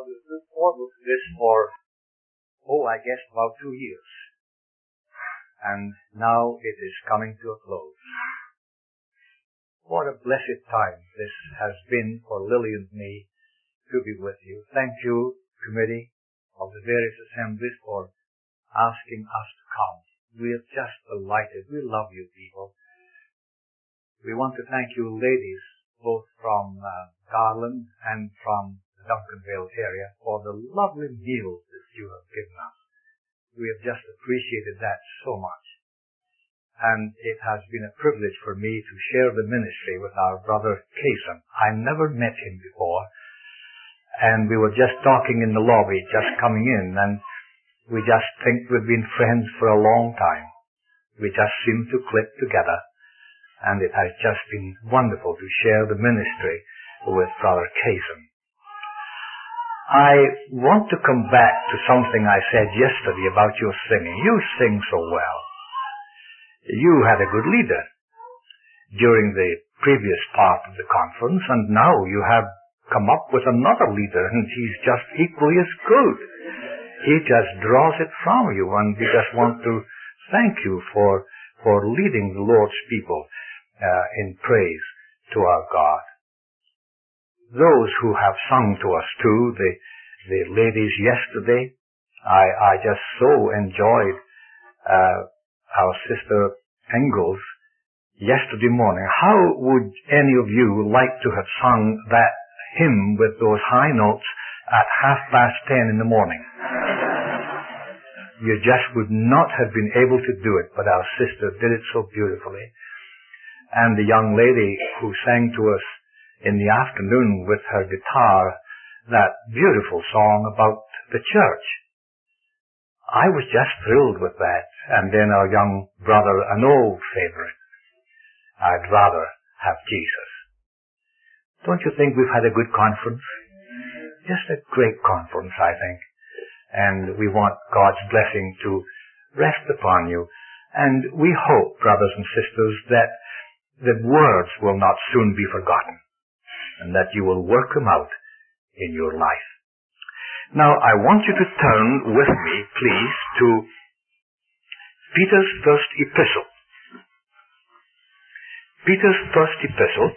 we've looked forward to this for, I guess about 2 years. And now it is coming to a close. What a blessed time this has been for Lily and me to be with you. Thank you, committee of the various assemblies, for asking us to come. We are just delighted. We love you people. We want to thank you ladies, both from Garland and from the Duncanville area, for the lovely meals that you have given us. We have just appreciated that so much. And it has been a privilege for me to share the ministry with our brother Kaysen. I never met him before, and we were just talking in the lobby, just coming in, and we just think we've been friends for a long time. We just seem to click together, and it has just been wonderful to share the ministry with brother Kaysen. I want to come back to something I said yesterday about your singing. You sing so well. You had a good leader during the previous part of the conference, and now you have come up with another leader, and he's just equally as good. He just draws it from you, and we just want to thank you for leading the Lord's people in praise to our God. Those who have sung to us too, the ladies yesterday, I just so enjoyed our sister Engels yesterday morning. How would any of you like to have sung that hymn with those high notes at 10:30 in the morning? You just would not have been able to do it, but our sister did it so beautifully. And the young lady who sang to us in the afternoon with her guitar that beautiful song about the church. I was just thrilled with that. And then our young brother, an old favorite, I'd rather have Jesus. Don't you think we've had a good conference? Just a great conference, I think. And we want God's blessing to rest upon you. And we hope, brothers and sisters, that the words will not soon be forgotten, and that you will work them out in your life. Now, I want you to turn with me, please, to Peter's first epistle. Peter's first epistle.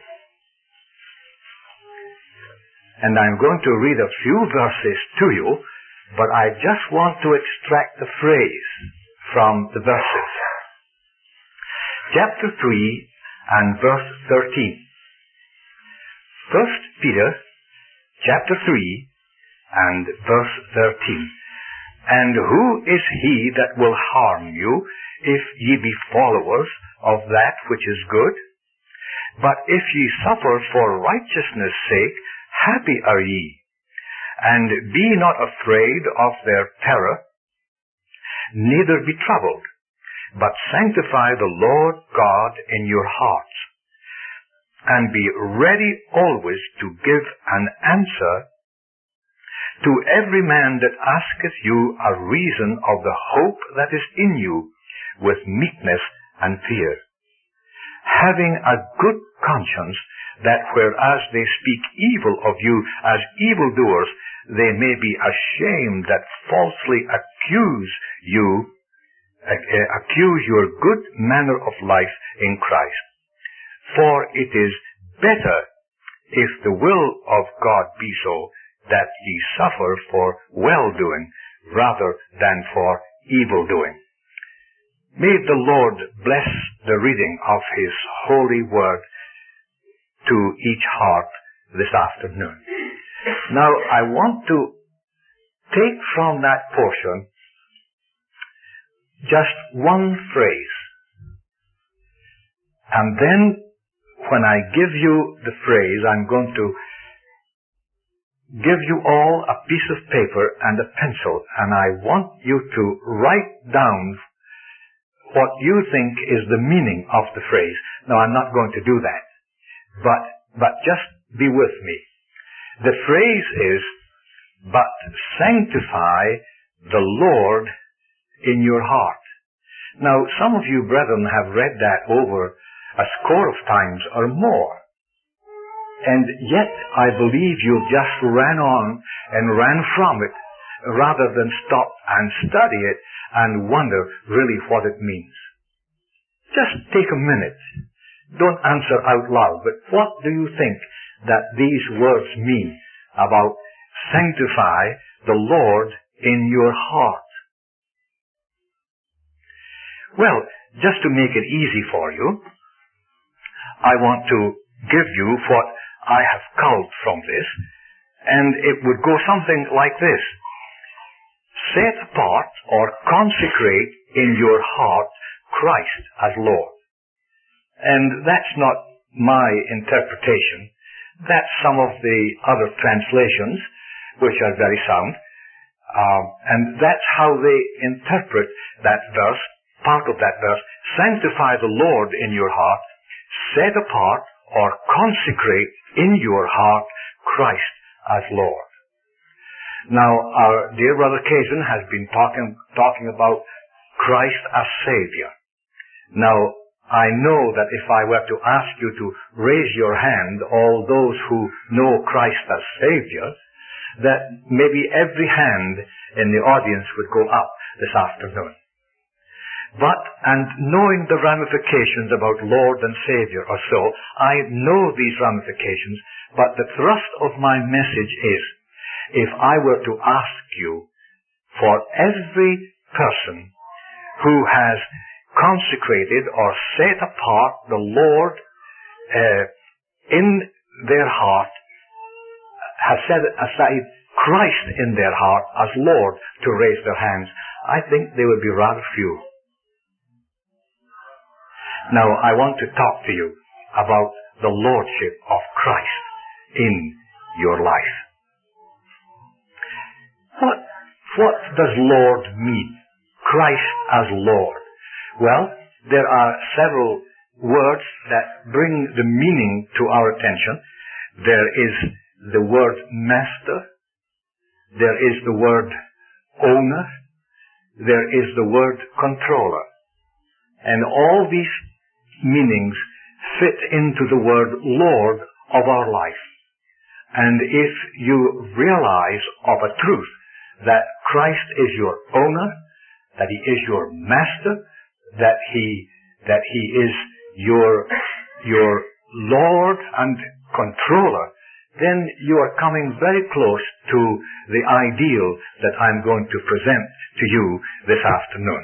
And I'm going to read a few verses to you, but I just want to extract the phrase from the verses. Chapter 3 and verse 13. 1 Peter chapter 3 and verse 13. And who is he that will harm you, if ye be followers of that which is good? But if ye suffer for righteousness' sake, happy are ye. And be not afraid of their terror, neither be troubled, but sanctify the Lord God in your hearts, and be ready always to give an answer to every man that asketh you a reason of the hope that is in you, with meekness and fear, having a good conscience, that whereas they speak evil of you as evildoers, they may be ashamed that falsely accuse your good manner of life in Christ. For it is better, if the will of God be so, that ye suffer for well-doing rather than for evil-doing. May the Lord bless the reading of His holy word to each heart this afternoon. Now, I want to take from that portion just one phrase. And then, when I give you the phrase, I'm going to give you all a piece of paper and a pencil, and I want you to write down what you think is the meaning of the phrase. Now, I'm not going to do that, but just be with me. The phrase is, but sanctify the Lord in your heart. Now, some of you brethren have read that over a score of times or more. And yet I believe you just ran on and ran from it rather than stop and study it and wonder really what it means. Just take a minute. Don't answer out loud, but what do you think that these words mean about sanctify the Lord in your heart? Well, just to make it easy for you, I want to give you what I have culled from this, and it would go something like this. Set apart or consecrate in your heart Christ as Lord. And that's not my interpretation. That's some of the other translations, which are very sound. And that's how they interpret that verse, part of that verse. Sanctify the Lord in your heart. Set apart or consecrate in your heart Christ as Lord. Now, our dear brother Kazan has been talking about Christ as Savior. Now, I know that if I were to ask you to raise your hand, all those who know Christ as Savior, that maybe every hand in the audience would go up this afternoon. But, and knowing the ramifications about Lord and Savior or so, I know these ramifications, but the thrust of my message is, if I were to ask you for every person who has consecrated or set apart the Lord in their heart, has set aside Christ in their heart as Lord to raise their hands, I think they would be rather few. Now, I want to talk to you about the Lordship of Christ in your life. What does Lord mean? Christ as Lord. Well, there are several words that bring the meaning to our attention. There is the word master. There is the word owner. There is the word controller. And all these meanings fit into the word Lord of our life. And if you realize of a truth that Christ is your owner, that He is your master, that He is your Lord and controller, then you are coming very close to the ideal that I'm going to present to you this afternoon.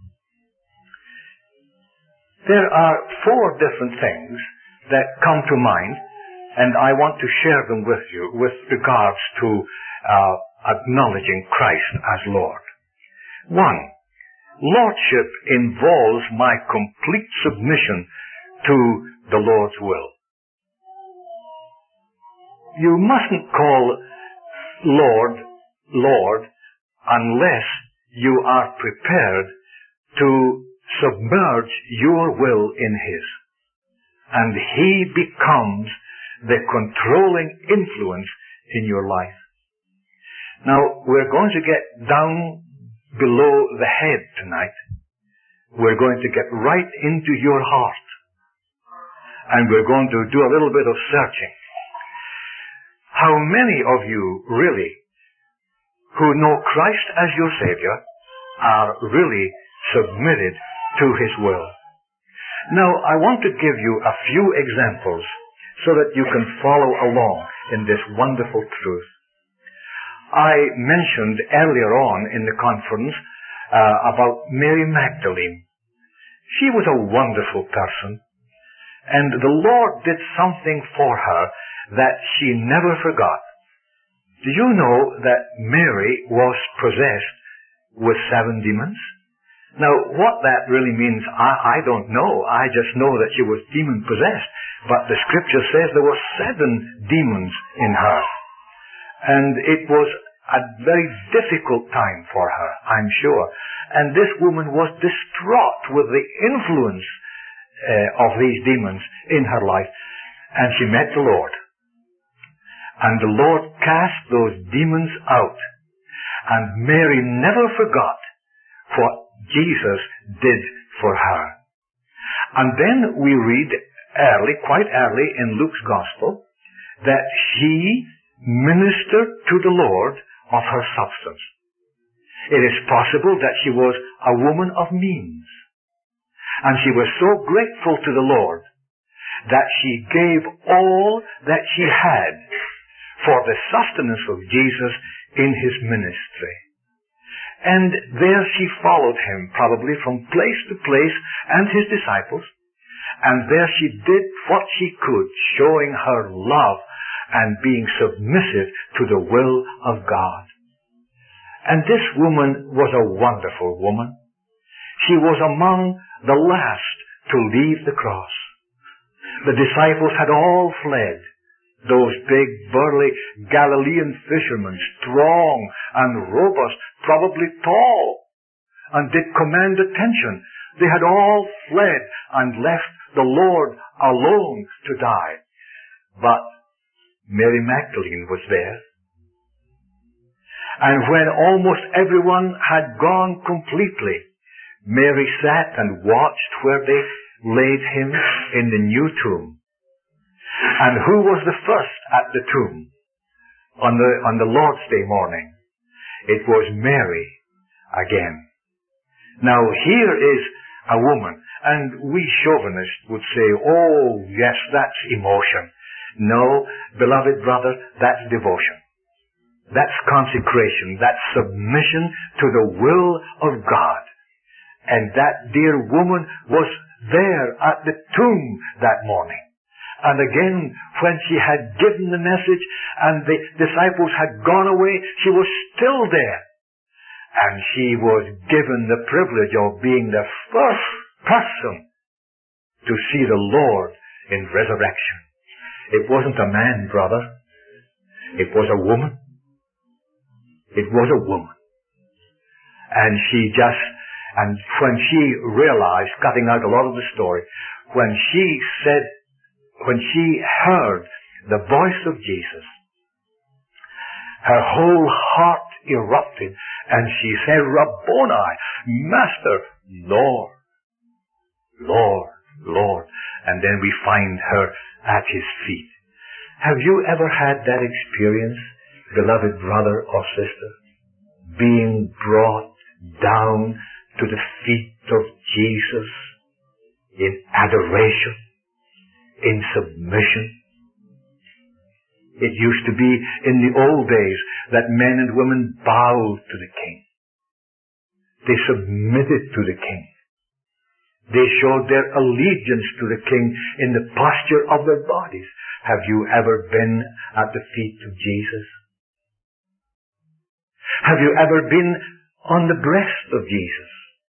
There are 4 different things that come to mind, and I want to share them with you with regards to acknowledging Christ as Lord. 1. Lordship involves my complete submission to the Lord's will. You mustn't call Lord, Lord, unless you are prepared to submerge your will in His. And He becomes the controlling influence in your life. Now, we're going to get down below the head tonight. We're going to get right into your heart. And we're going to do a little bit of searching. How many of you really who know Christ as your Savior are really submitted to His will? Now, I want to give you a few examples so that you can follow along in this wonderful truth. I mentioned earlier on in the conference about Mary Magdalene. She was a wonderful person, and the Lord did something for her that she never forgot. Do you know that Mary was possessed with 7 demons? Now, what that really means, I don't know. I just know that she was demon-possessed. But the Scripture says there were 7 demons in her. And it was a very difficult time for her, I'm sure. And this woman was distraught with the influence of these demons in her life. And she met the Lord. And the Lord cast those demons out. And Mary never forgot what Jesus did for her. And then we read quite early in Luke's Gospel, that she ministered to the Lord of her substance. It is possible that she was a woman of means, and she was so grateful to the Lord that she gave all that she had for the sustenance of Jesus in his ministry. And there she followed him, probably from place to place, and his disciples, and there she did what she could, showing her love and being submissive to the will of God. And this woman was a wonderful woman. She was among the last to leave the cross. The disciples had all fled. Those big, burly Galilean fishermen, strong and robust, probably tall, and did command attention. They had all fled and left the Lord alone to die. But Mary Magdalene was there. And when almost everyone had gone completely, Mary sat and watched where they laid him in the new tomb. And who was the first at the tomb on the Lord's Day morning? It was Mary again. Now here is a woman, and we chauvinists would say, oh yes, that's emotion. No, beloved brother, that's devotion. That's consecration. That's submission to the will of God. And that dear woman was there at the tomb that morning. And again, when she had given the message and the disciples had gone away, she was still there. And she was given the privilege of being the first person to see the Lord in resurrection. It wasn't a man, brother. It was a woman. It was a woman. And when she realized, cutting out a lot of the story, when she heard the voice of Jesus, her whole heart erupted, and she said, Rabboni, Master, Lord, Lord, Lord. And then we find her at his feet. Have you ever had that experience, beloved brother or sister, being brought down to the feet of Jesus in adoration, in submission? It used to be in the old days that men and women bowed to the king. They submitted to the king. They showed their allegiance to the king in the posture of their bodies. Have you ever been at the feet of Jesus? Have you ever been on the breast of Jesus?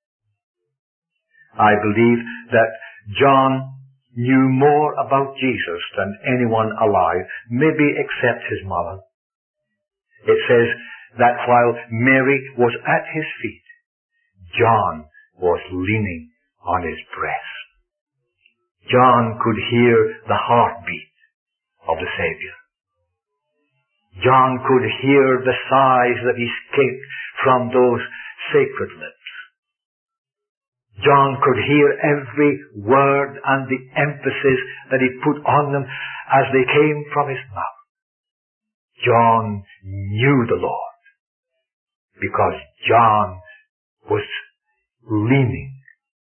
I believe that John knew more about Jesus than anyone alive, maybe except his mother. It says that while Mary was at his feet, John was leaning on his breast. John could hear the heartbeat of the Savior. John could hear the sighs that escaped from those sacred lips. John could hear every word and the emphasis that he put on them as they came from his mouth. John knew the Lord because John was leaning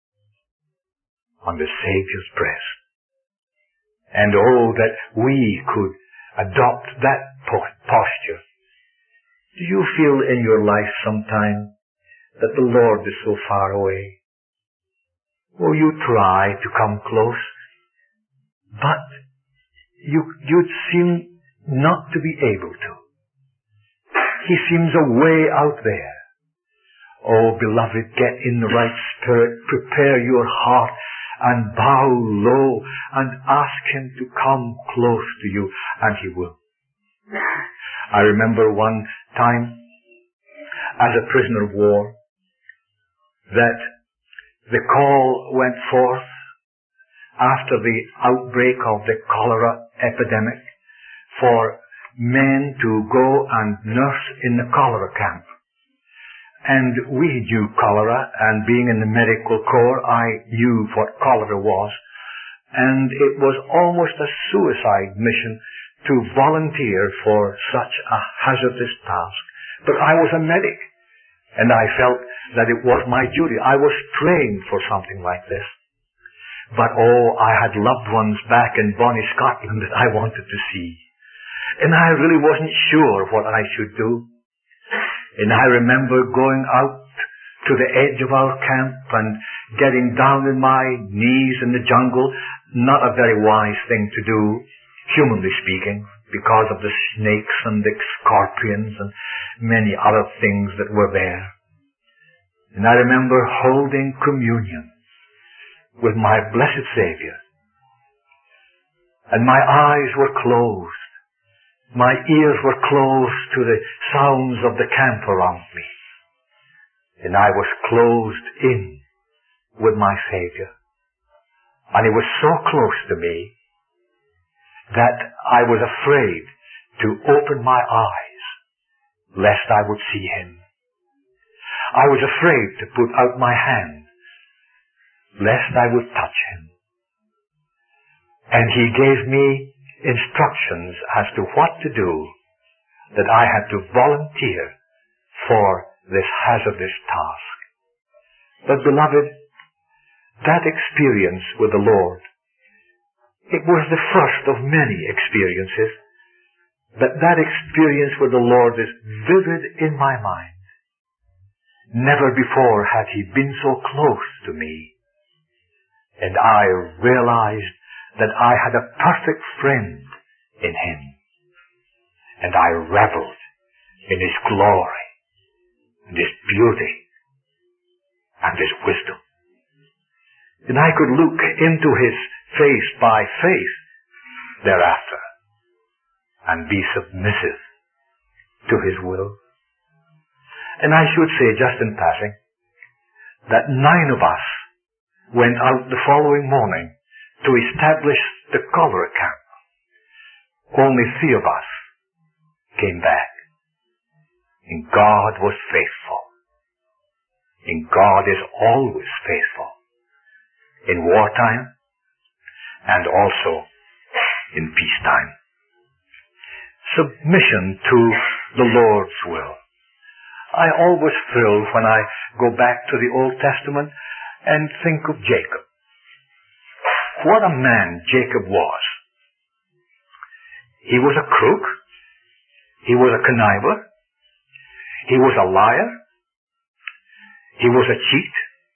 on the Savior's breast. And oh, that we could adopt that posture. Do you feel in your life sometime that the Lord is so far away? Oh, you try to come close, but you'd seem not to be able to. He seems a way out there. Oh, beloved, get in the right spirit, prepare your heart, and bow low and ask him to come close to you, and he will. I remember one time as a prisoner of war that the call went forth after the outbreak of the cholera epidemic for men to go and nurse in the cholera camp. And we knew cholera, and being in the medical corps, I knew what cholera was. And it was almost a suicide mission to volunteer for such a hazardous task. But I was a medic, and I felt that it was my duty. I was trained for something like this. But I had loved ones back in Bonnie, Scotland that I wanted to see. And I really wasn't sure what I should do. And I remember going out to the edge of our camp and getting down on my knees in the jungle. Not a very wise thing to do, humanly speaking, because of the snakes and the scorpions and many other things that were there. And I remember holding communion with my blessed Savior. And my eyes were closed. My ears were closed to the sounds of the camp around me. And I was closed in with my Savior. And He was so close to me that I was afraid to open my eyes lest I would see Him. I was afraid to put out my hand lest I would touch Him. And He gave me instructions as to what to do, that I had to volunteer for this hazardous task. But beloved, that experience with the Lord, it was the first of many experiences, but that experience with the Lord is vivid in my mind. Never before had He been so close to me. And I realized that I had a perfect friend in Him. And I reveled in His glory, and His beauty, and His wisdom. And I could look into His face by faith thereafter and be submissive to His will. And I should say, just in passing, that 9 of us went out the following morning to establish the cholera camp. Only 3 of us came back. And God was faithful. And God is always faithful. In wartime and also in peacetime. Submission to the Lord's will. I always thrill when I go back to the Old Testament and think of Jacob. What a man Jacob was. He was a crook. He was a conniver. He was a liar. He was a cheat.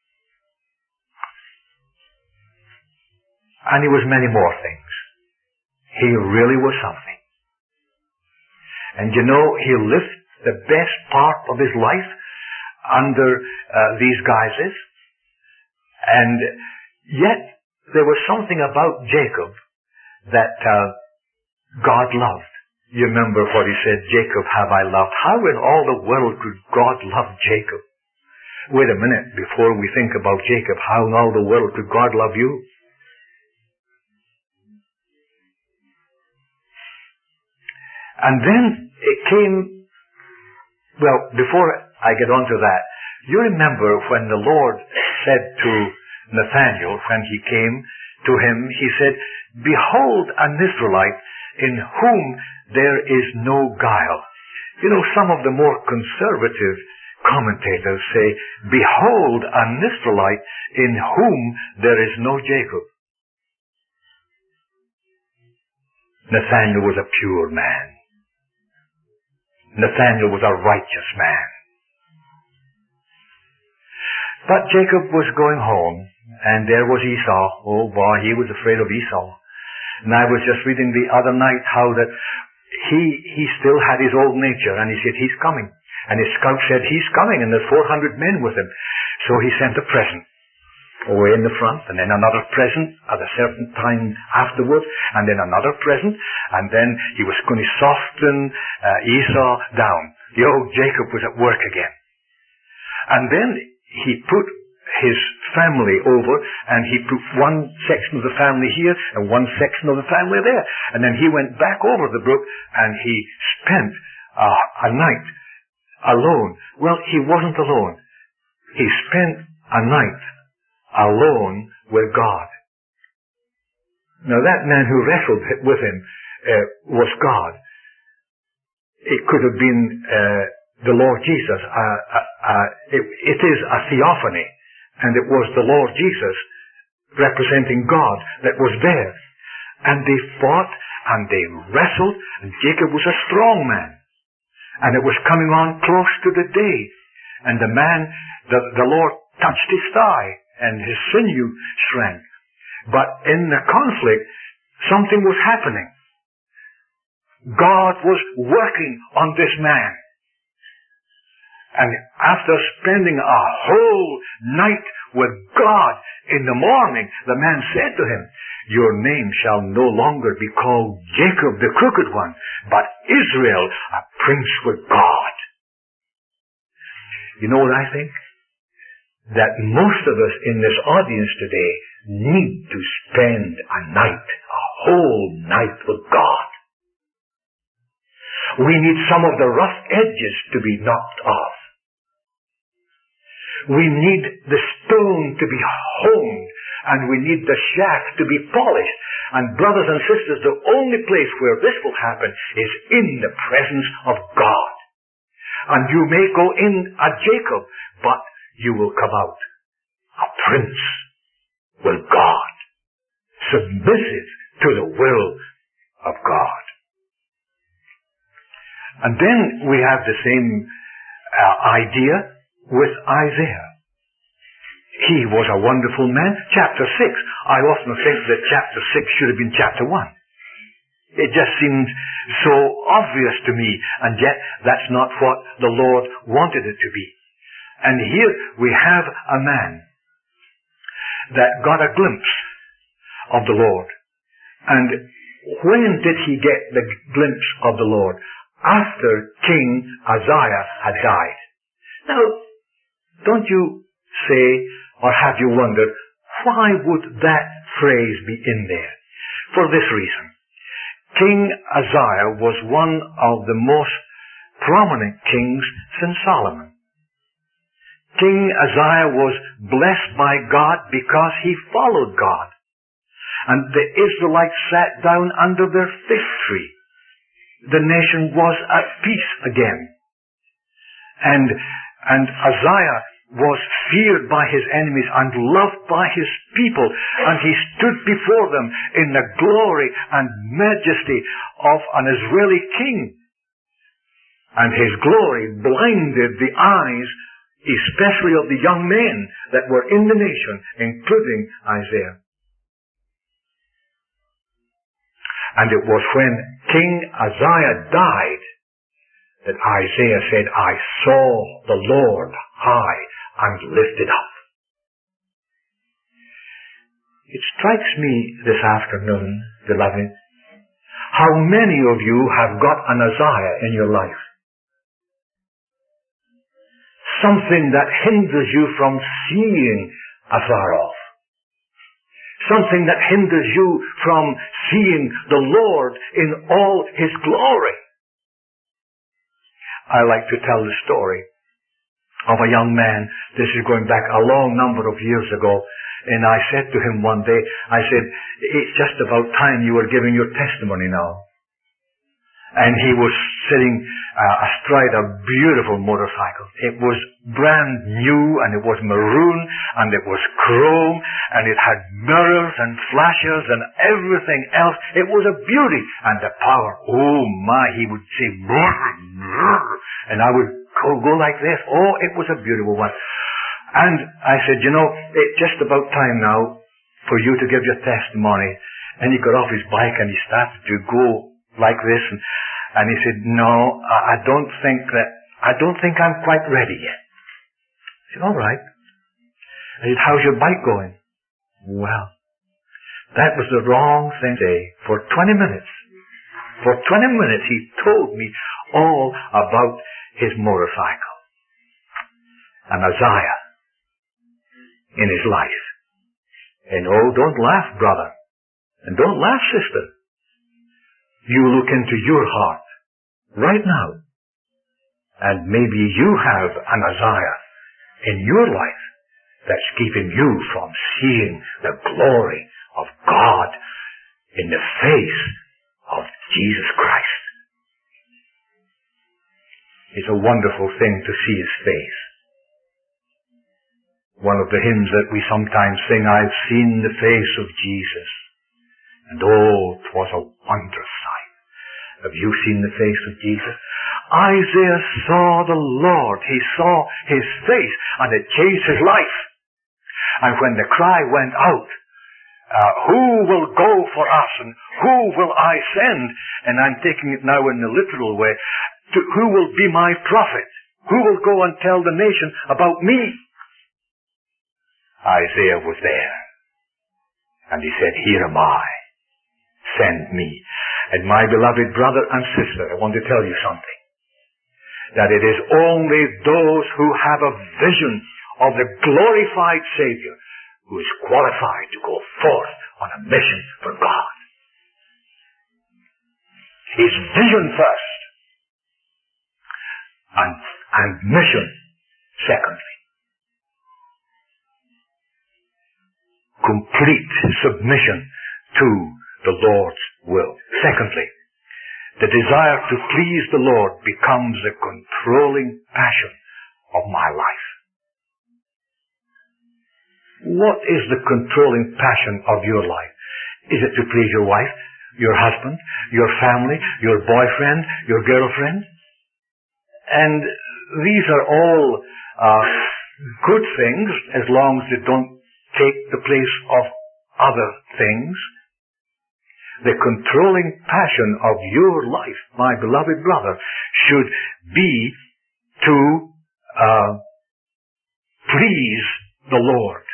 And he was many more things. He really was something. And you know, he lived the best part of his life under these guises. And yet, there was something about Jacob that God loved. You remember what he said, Jacob have I loved. How in all the world could God love Jacob? Wait a minute, before we think about Jacob, how in all the world could God love you? And then it came, well, before I get on to that, you remember when the Lord said to Nathanael, when he came to him, he said, behold an Israelite in whom there is no guile. You know, some of the more conservative commentators say, behold an Israelite in whom there is no Jacob. Nathanael was a pure man. Nathanael was a righteous man. But Jacob was going home, and there was Esau. Oh boy, he was afraid of Esau. And I was just reading the other night how that he still had his old nature, and he said, he's coming. And his scout said, he's coming, and there's 400 men with him. So he sent a present away in the front, and then another present at a certain time afterwards, and then another present, and then he was going to soften Esau down. The old Jacob was at work again. And then he put his family over, and he put one section of the family here, and one section of the family there. And then he went back over the brook, and he spent a night alone. Well, he wasn't alone. He spent a night alone with God. Now that man who wrestled with him was God. It could have been the Lord Jesus. It is a theophany, and it was the Lord Jesus representing God that was there. And they fought and they wrestled, and Jacob was a strong man. And it was coming on close to the day. And the Lord touched his thigh, and his sinew shrank. But in the conflict, something was happening. God was working on this man. And after spending a whole night with God, in the morning, the man said to him, "Your name shall no longer be called Jacob the crooked one, but Israel, a prince with God." You know what I think? That most of us in this audience today need to spend a whole night with God. We need some of the rough edges to be knocked off. We need the stone to be honed, and we need the shaft to be polished. And brothers and sisters, the only place where this will happen is in the presence of God. And you may go in a Jacob, but you will come out a prince with God, submissive to the will of God. And then we have the same idea with Isaiah. He was a wonderful man. Chapter 6. I often think that chapter 6 should have been chapter 1. It just seems so obvious to me, and yet that's not what the Lord wanted it to be. And here we have a man that got a glimpse of the Lord. And when did he get the glimpse of the Lord? After King Uzziah had died. Now, don't you say, or have you wondered, why would that phrase be in there? For this reason. King Uzziah was one of the most prominent kings since Solomon. King Uzziah was blessed by God because he followed God. And the Israelites sat down under their fig tree. The nation was at peace again. And Uzziah was feared by his enemies and loved by his people. And he stood before them in the glory and majesty of an Israeli king. And his glory blinded the eyes, especially of the young men that were in the nation, including Isaiah. And it was when King Uzziah died that Isaiah said, "I saw the Lord high and lifted up." It strikes me this afternoon, beloved, how many of you have got an Uzziah in your life. Something that hinders you from seeing afar off. Something that hinders you from seeing the Lord in all His glory. I like to tell the story of a young man. This is going back a long number of years ago. And I said to him one day, I said, "It's just about time you were giving your testimony now." And he was sitting astride a beautiful motorcycle. It was brand new, and it was maroon, and it was chrome, and it had mirrors and flashers and everything else. It was a beauty. And the power, oh my, he would say, brr, brr, and I would go like this. Oh, it was a beautiful one. And I said, "You know, it's just about time now for you to give your testimony." And he got off his bike and he started to go like this, and he said, "No, I don't think I'm quite ready yet." I said, "All right." I said, "How's your bike going?" Well, that was the wrong thing to say. For 20 minutes. For 20 minutes he told me all about his motorcycle. And Uzziah in his life. And oh, don't laugh, brother. And don't laugh, sister. You look into your heart right now, and maybe you have an Uzziah in your life that's keeping you from seeing the glory of God in the face of Jesus Christ. It's a wonderful thing to see His face. One of the hymns that we sometimes sing, I've seen the face of Jesus, and oh, 'twas a wondrous sight. Have you seen the face of Jesus? Isaiah saw the Lord. He saw His face, and it changed his life. And when the cry went out, who will go for us, and who will I send? And I'm taking it now in the literal way. Who will be my prophet? Who will go and tell the nation about me? Isaiah was there. And he said, here am I. Send me. And my beloved brother and sister, I want to tell you something. That it is only those who have a vision of the glorified Savior who is qualified to go forth on a mission for God. His vision first. And mission secondly. Complete submission to the Lord's will. Secondly, the desire to please the Lord becomes a controlling passion of my life. What is the controlling passion of your life? Is it to please your wife, your husband, your family, your boyfriend, your girlfriend? And these are all good things as long as they don't take the place of other things. The controlling passion of your life, my beloved brother, should be to please the Lord.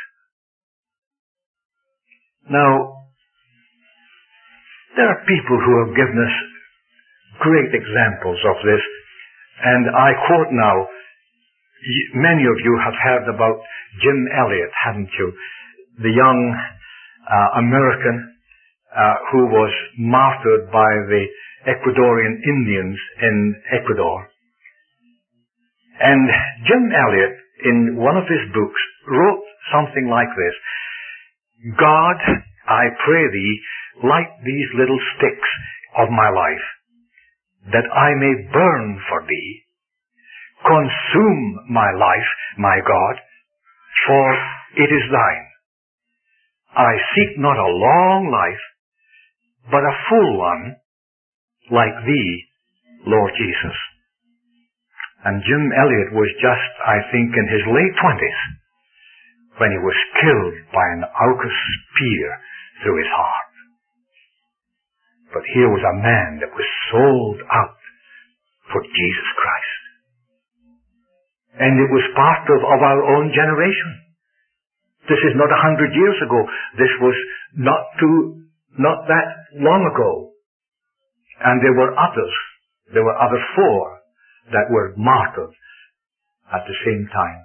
Now, there are people who have given us great examples of this, and I quote now, many of you have heard about Jim Elliot, haven't you? The young American who was martyred by the Ecuadorian Indians in Ecuador. And Jim Elliot, in one of his books, wrote something like this: God, I pray thee, light these little sticks of my life, that I may burn for thee. Consume my life, my God, for it is thine. I seek not a long life, but a full one, like thee, Lord Jesus. And Jim Elliot was just, I think, in his late 20s when he was killed by an Aucus spear through his heart. But here was a man that was sold out for Jesus Christ. And it was part of our own generation. This is not 100 years ago. This was not that long ago. And there were others. There were other 4 that were martyred at the same time.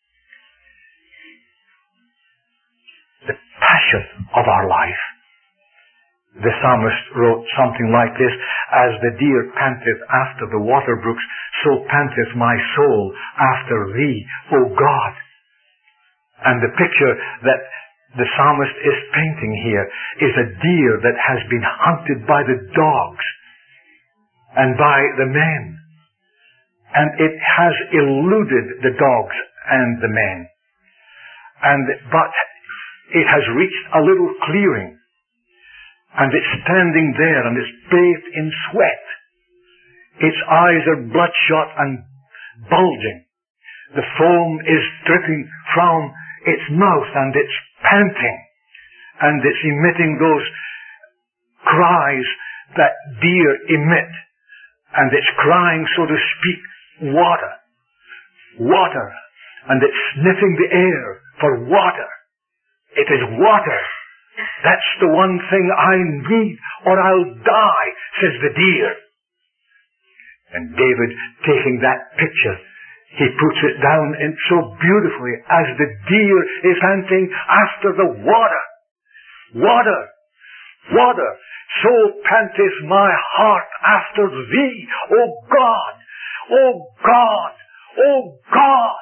The passion of our life. The psalmist wrote something like this: as the deer panteth after the water brooks, so panteth my soul after thee, O God. And the picture that the psalmist is painting here is a deer that has been hunted by the dogs and by the men. And it has eluded the dogs and the men. But it has reached a little clearing. And it's standing there and it's bathed in sweat. Its eyes are bloodshot and bulging. The foam is dripping from its mouth and it's panting. And it's emitting those cries that deer emit. And it's crying, so to speak, water. Water. And it's sniffing the air for water. It is water. That's the one thing I need, or I'll die, says the deer. And David, taking that picture, he puts it down in so beautifully, as the deer is panting after the water. Water. Water. So panteth my heart after thee, O God. O God. O God.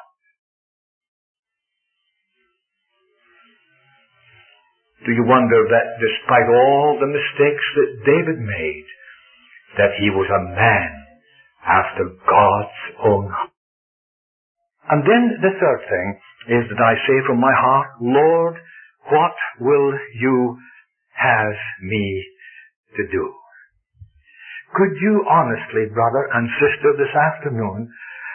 Do you wonder that despite all the mistakes that David made, that he was a man after God's own heart. And then the third thing is that I say from my heart, Lord, what will you have me to do? Could you honestly, brother and sister, this afternoon,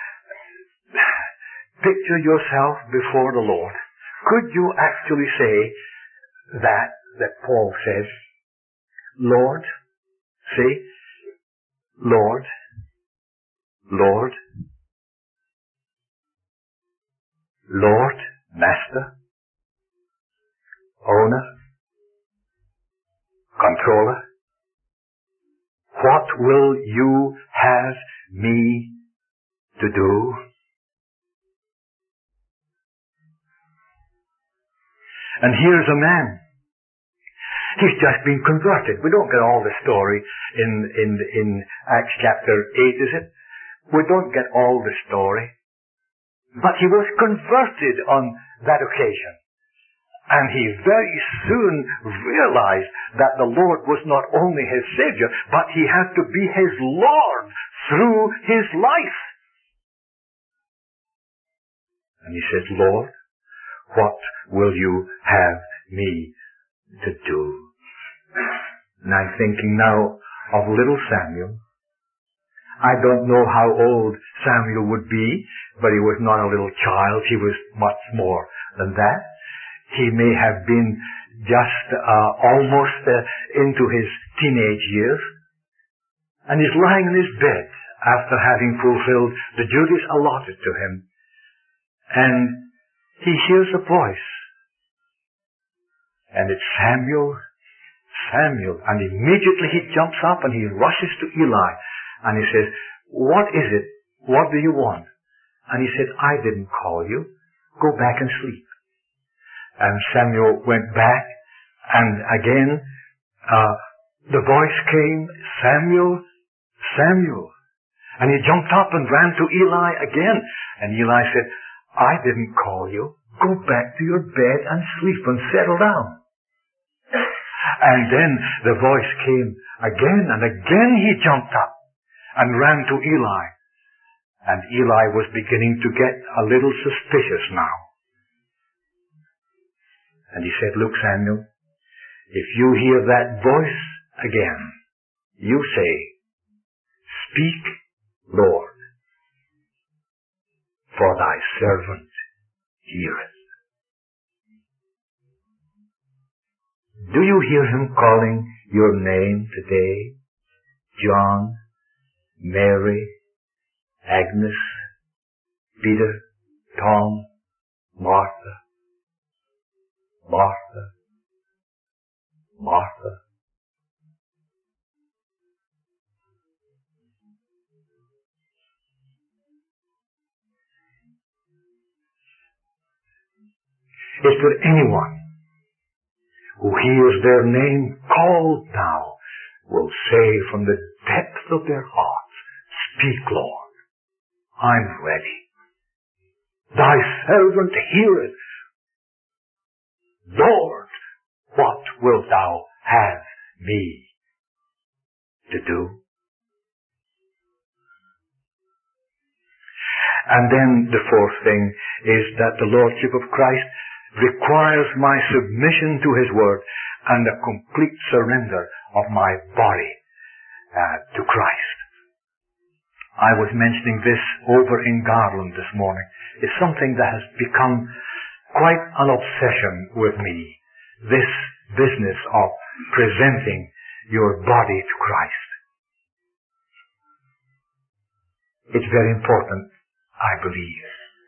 picture yourself before the Lord? Could you actually say that Paul says, Lord, see, Lord, Lord, Lord, Master, Owner, Controller, what will you have me to do? And here's a man. He's just been converted. We don't get all the story in Acts chapter 8, is it? We don't get all the story. But he was converted on that occasion. And he very soon realized that the Lord was not only his Savior, but he had to be his Lord through his life. And he says, Lord, what will you have me to do? And I'm thinking now of little Samuel. I don't know how old Samuel would be, but he was not a little child. He was much more than that. He may have been just almost into his teenage years. And he's lying in his bed after having fulfilled the duties allotted to him. And he hears a voice. And it's Samuel, Samuel. And immediately he jumps up and he rushes to Eli. And he says, what is it? What do you want? And he said, I didn't call you. Go back and sleep. And Samuel went back. And again, the voice came, Samuel, Samuel. And he jumped up and ran to Eli again. And Eli said, I didn't call you. Go back to your bed and sleep and settle down. And then the voice came again, and again he jumped up and ran to Eli. And Eli was beginning to get a little suspicious now. And he said, look, Samuel, if you hear that voice again, you say, speak, Lord, for thy servant heareth. Do you hear him calling your name today? John, Mary, Agnes, Peter, Tom, Martha, Martha, Martha. Is there anyone who hears their name called now will say from the depth of their hearts, speak, Lord, I'm ready. Thy servant heareth. Lord, what wilt thou have me to do? And then the fourth thing is that the Lordship of Christ requires my submission to his word and a complete surrender of my body to Christ. I was mentioning this over in Garland this morning. It's something that has become quite an obsession with me. This business of presenting your body to Christ. It's very important, I believe.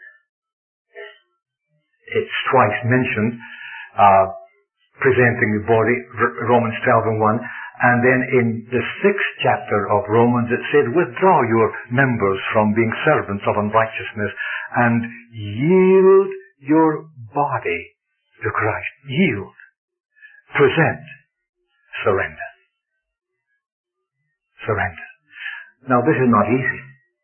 It's twice mentioned, presenting the body, Romans 12 and 1. And then in the 6th chapter of Romans it said, withdraw your members from being servants of unrighteousness and yield your body to Christ. Yield. Present. Surrender. Surrender. Now this is not easy.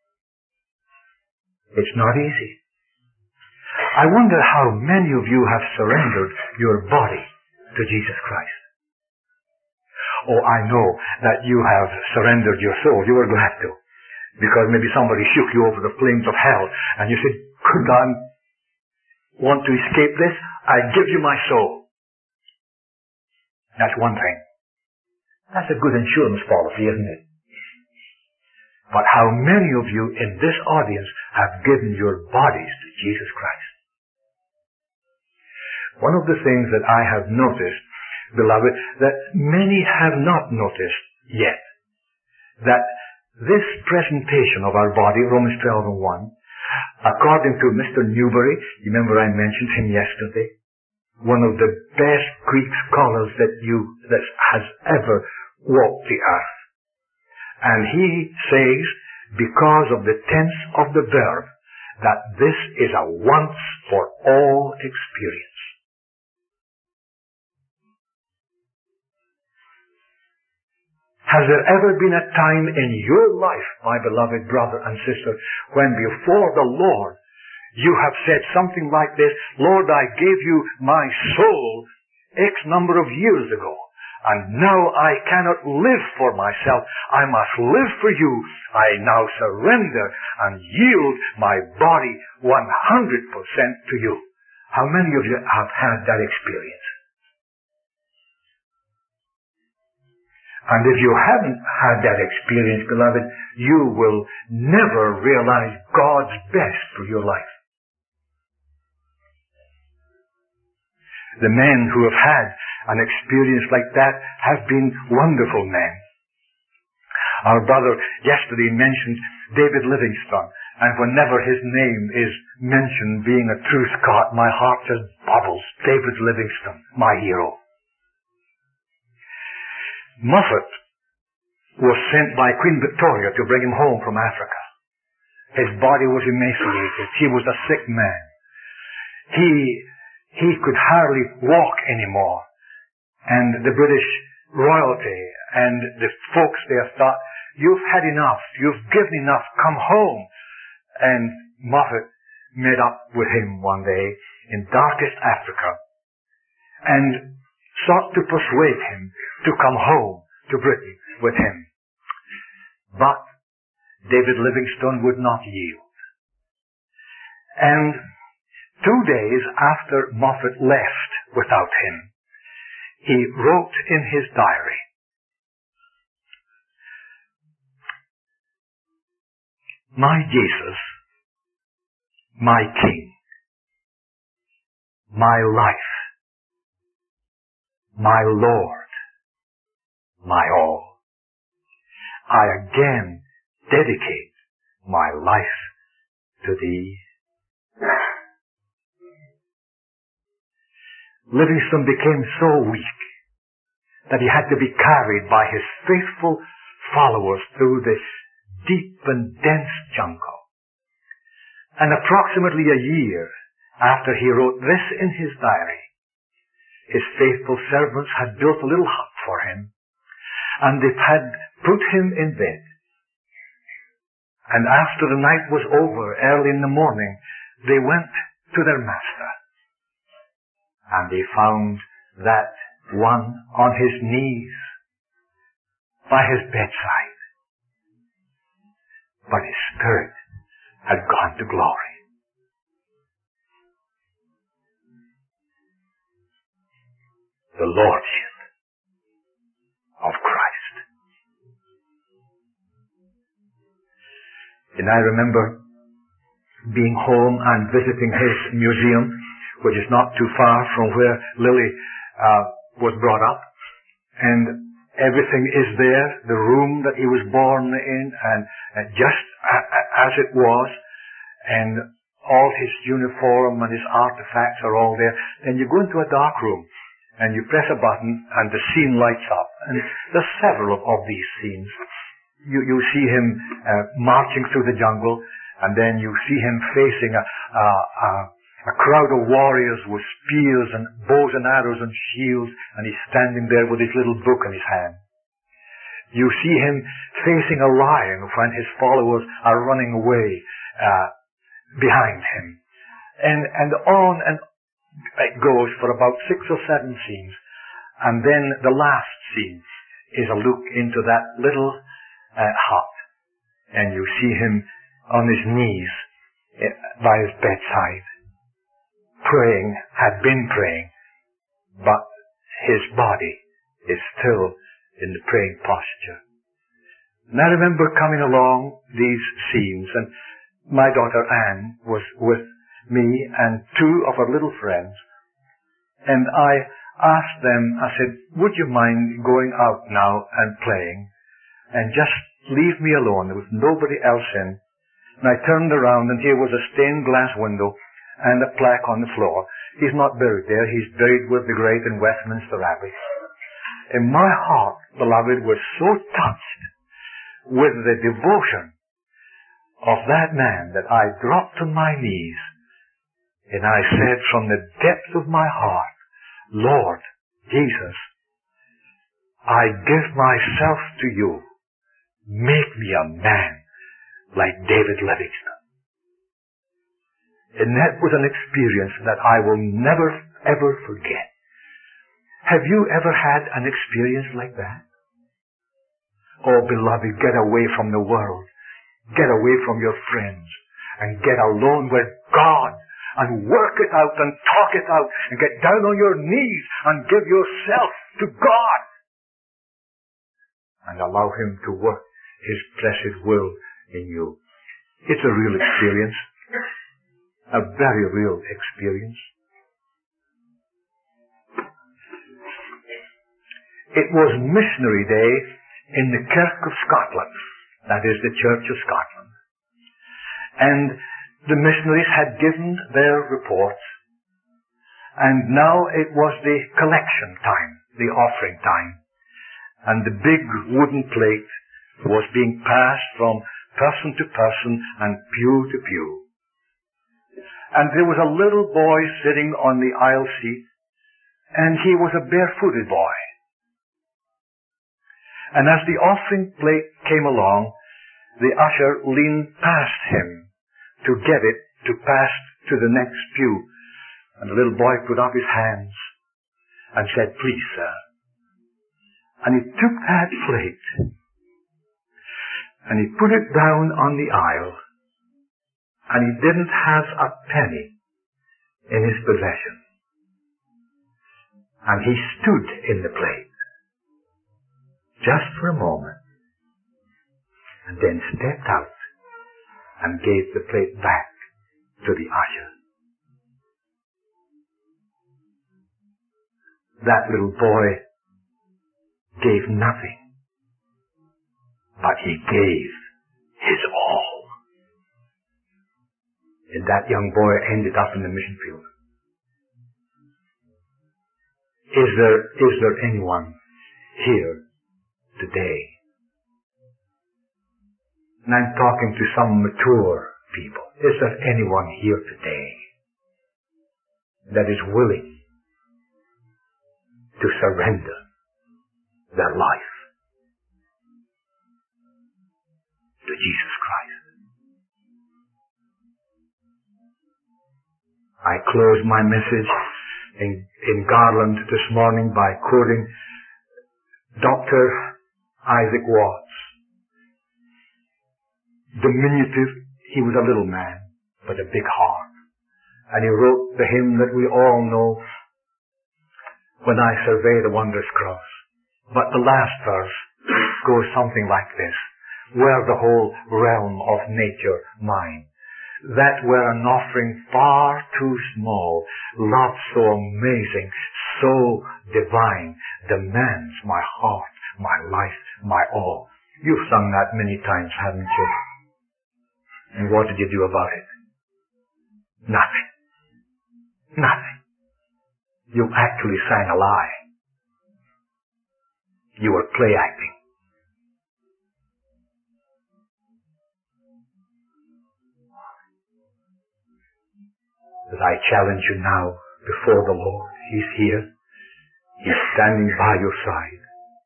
It's not easy. I wonder how many of you have surrendered your body to Jesus Christ. oh, I know that you have surrendered your soul. You were glad to. Because maybe somebody shook you over the flames of hell, and you said, good God, want to escape this? I give you my soul. That's one thing. That's a good insurance policy, isn't it? But how many of you in this audience have given your bodies to Jesus Christ? One of the things that I have noticed, beloved, that many have not noticed yet, that this presentation of our body, Romans 12 and 1, according to Mr. Newberry, you remember I mentioned him yesterday, one of the best Greek scholars that has ever walked the earth. And he says, because of the tense of the verb, that this is a once for all experience. Has there ever been a time in your life, my beloved brother and sister, when before the Lord you have said something like this, Lord, I gave you my soul X number of years ago, and now I cannot live for myself. I must live for you. I now surrender and yield my body 100% to you. How many of you have had that experience? And if you haven't had that experience, beloved, you will never realize God's best for your life. The men who have had an experience like that have been wonderful men. Our brother yesterday mentioned David Livingstone, and whenever his name is mentioned being a true Scot, my heart just bubbles. David Livingstone, my hero. Moffat was sent by Queen Victoria to bring him home from Africa. His body was emaciated. He was a sick man. He could hardly walk anymore. And the British royalty and the folks there thought, you've had enough. You've given enough. Come home. And Moffat met up with him one day in darkest Africa and sought to persuade him to come home to Britain with him. But David Livingstone would not yield. And 2 days after Moffat left without him, he wrote in his diary, my Jesus, my King, my life, my Lord, my all, I again dedicate my life to Thee. Livingstone became so weak that he had to be carried by his faithful followers through this deep and dense jungle. And approximately a year after he wrote this in his diary, his faithful servants had built a little hut for him, and they had put him in bed. And after the night was over, early in the morning, they went to their master. And they found that one on his knees by his bedside. But his spirit had gone to glory. The Lordship of Christ. And I remember being home and visiting his museum, which is not too far from where Lily was brought up. And everything is there, the room that he was born in, and just as it was, and all his uniform and his artifacts are all there. Then you go into a dark room, and you press a button, and the scene lights up. And there's several of these scenes. You see him marching through the jungle, and then you see him facing a crowd of warriors with spears and bows and arrows and shields, and he's standing there with his little book in his hand. You see him facing a lion when his followers are running away behind him. And on and it goes for about 6 or 7 scenes. And then the last scene is a look into that little hut, and you see him on his knees by his bedside, praying, had been praying, but his body is still in the praying posture. And I remember coming along these scenes, and my daughter Anne was with me and two of her little friends, and I asked them, I said, would you mind going out now and playing, and just leave me alone? There was nobody else in. And I turned around, and here was a stained glass window and a plaque on the floor. He's not buried there. He's buried with the great in Westminster Abbey. And my heart, beloved, was so touched with the devotion of that man that I dropped on my knees, and I said from the depth of my heart, Lord Jesus, I give myself to you. Make me a man like David Livingstone. And that was an experience that I will never, ever forget. Have you ever had an experience like that? Oh, beloved, get away from the world. Get away from your friends and get alone with God and work it out and talk it out and get down on your knees and give yourself to God and allow Him to work His blessed will in you. It's a real experience, a very real experience. It was Missionary Day in the Kirk of Scotland, that is the Church of Scotland. And the missionaries had given their reports, and now it was the collection time, the offering time. And the big wooden plate was being passed from person to person and pew to pew. And there was a little boy sitting on the aisle seat, and he was a barefooted boy. And as the offering plate came along, the usher leaned past him to get it to pass to the next pew. And the little boy put up his hands and said, please, sir. And he took that plate and he put it down on the aisle, and he didn't have a penny in his possession. And he stood in the plate just for a moment, and then stepped out and gave the plate back to the usher. That little boy gave nothing, but he gave his all. And that young boy ended up in the mission field. Is there anyone here today? And I'm talking to some mature people. Is there anyone here today that is willing to surrender their life to Jesus Christ? I close my message in Garland this morning by quoting Dr. Isaac Watts. Diminutive, he was a little man, but a big heart. And he wrote the hymn that we all know, When I Survey the Wondrous Cross. But the last verse goes something like this: Were the whole realm of nature mine, that were an offering far too small, love so amazing, so divine, demands my heart, my life, my all. You've sung that many times, haven't you? And what did you do about it? Nothing. Nothing. You actually sang a lie. You were play acting. As I challenge you now before the Lord, He's here. He's standing by your side.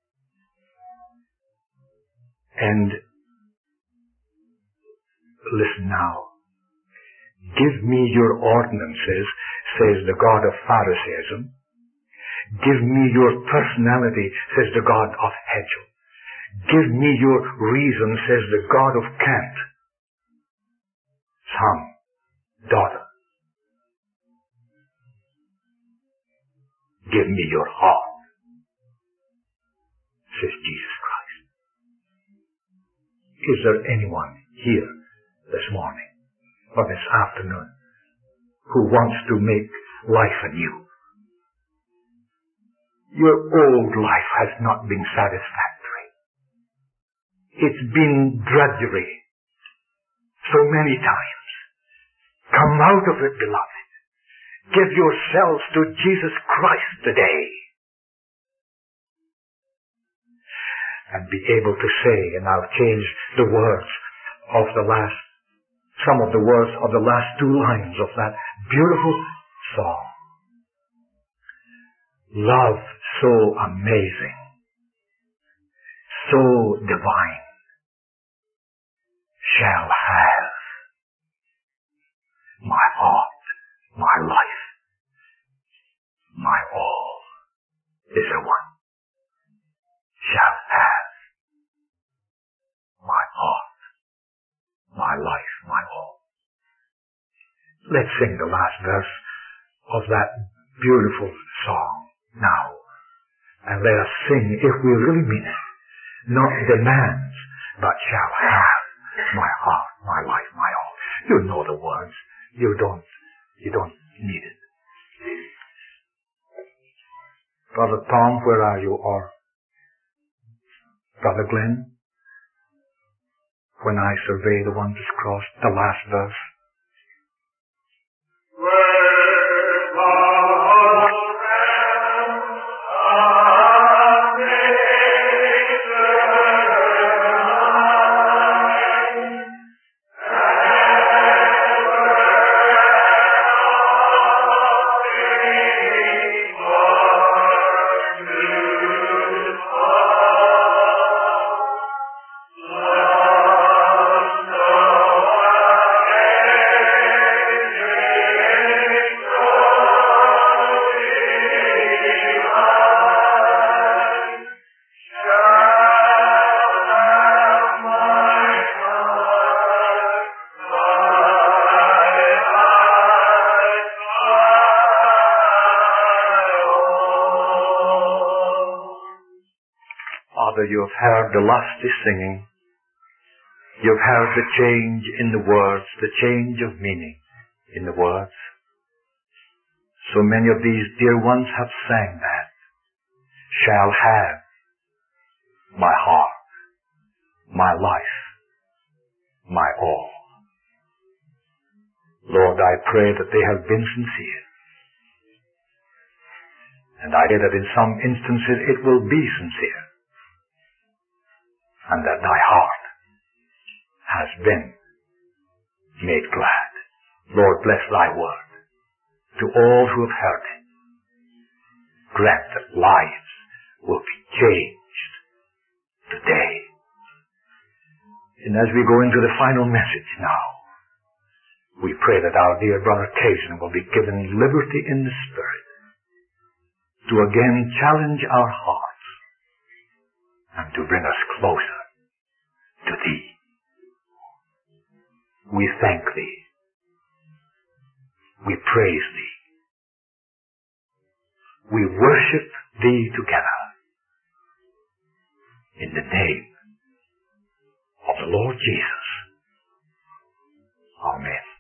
And listen now. Give me your ordinances, says the God of Pharisaism. Give me your personality, says the God of Hegel. Give me your reason, says the God of Kant. Son, daughter, give me your heart, says Jesus Christ. Is there anyone here this morning or this afternoon who wants to make life anew? Your old life has not been satisfactory. It's been drudgery so many times. Come out of it, beloved. Give yourselves to Jesus Christ today. And be able to say, and I'll change the words of some of the words of the last two lines of that beautiful song. Love so amazing, so divine, shall have my heart, my life, my all. Is there one? Shall have my heart, my life, my all. Let's sing the last verse of that beautiful song now. And let us sing, if we really mean it, not demands, but shall have my heart, my life, my all. You know the words. You don't need it. Brother Tom, where are you? Or Brother Glenn? When I survey the one that's crossed, the last verse. Father, you have heard the lusty singing. You have heard the change in the words, the change of meaning in the words. So many of these dear ones have sang that. Shall have my heart, my life, my all. Lord, I pray that they have been sincere. And I pray that in some instances it will be sincere. And that thy heart has been made glad. Lord, bless thy word to all who have heard it. Grant that lives will be changed today. And as we go into the final message now, we pray that our dear brother Kazan will be given liberty in the Spirit to again challenge our hearts and to bring us closer to thee. We thank thee. We praise thee. We worship thee together in the name of the Lord Jesus. Amen.